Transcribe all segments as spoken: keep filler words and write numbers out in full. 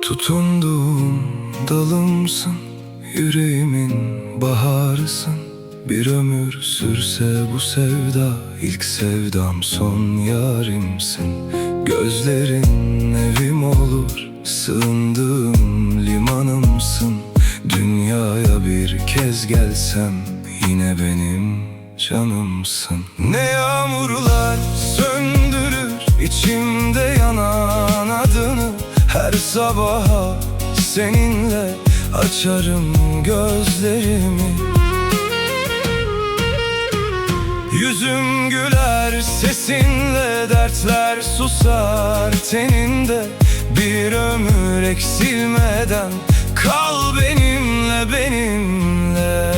Tutunduğum dalımsın, yüreğimin baharısın. Bir ömür sürse bu sevda, ilk sevdam son yarimsin. Gözlerin evim olur, sığındığım limanımsın. Dünyaya bir kez gelsem yine benim canımsın. Ne yağmurlar söndürür içimde yanan adını. Her sabaha seninle açarım gözlerimi. Yüzüm güler sesinle, dertler susar teninde. Bir ömür eksilmeden kal benimle, benimle.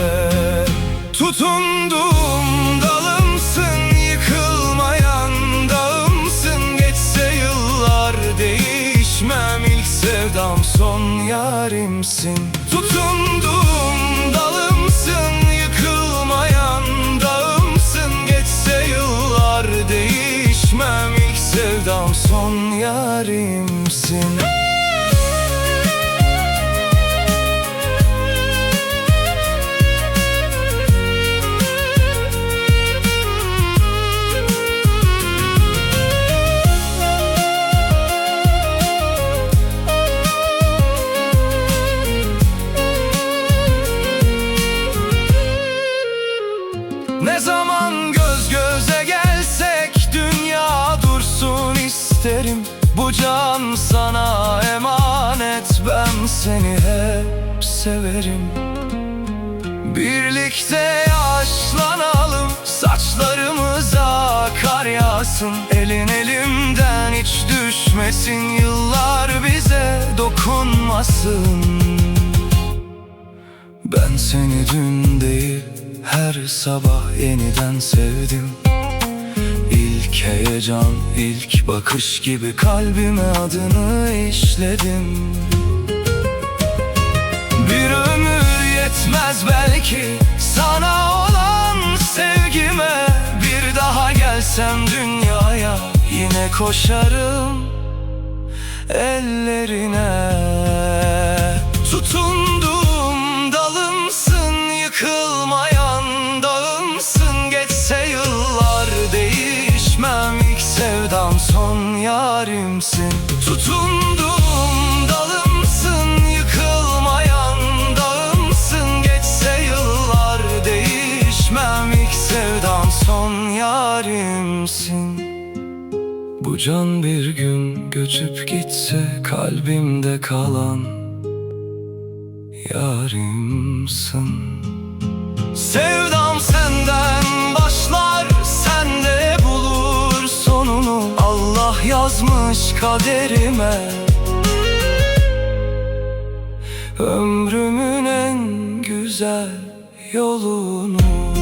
Tutunduğum dalımsın, yıkılmayan dağımsın. Geçse yıllar değişmem, ilk sevdam son yarimsin. Tutunduğum dalımsın, yıkılmayan dağımsın. Geçse yıllar değişmem, ilk sevdam son yarimsin. Ne zaman göz göze gelsek dünya dursun isterim. Bu can sana emanet, ben seni hep severim. Birlikte yaşlanalım, saçlarımıza kar yağsın. Elin elimden hiç düşmesin, yıllar bize dokunmasın. Ben seni dün değil, her sabah yeniden sevdim. İlk heyecan, ilk bakış gibi kalbime adını işledim. Bir ömür yetmez belki sana olan sevgime. Bir daha gelsem dünyaya yine koşarım ellerine. Tutunduğum dalımsın, yıkılmayan dağımsın. Geçse yıllar değişmem, ilk sevdam son yarimsin. Tutunduğum dalımsın, yıkılmayan dağımsın. Geçse yıllar değişmem, ilk sevdam son yarimsin. Bu can bir gün göçüp gitse kalbimde kalan yarimsin. Sevdam senden başlar, sende bulur sonunu. Allah yazmış kaderime ömrümün en güzel yolunu.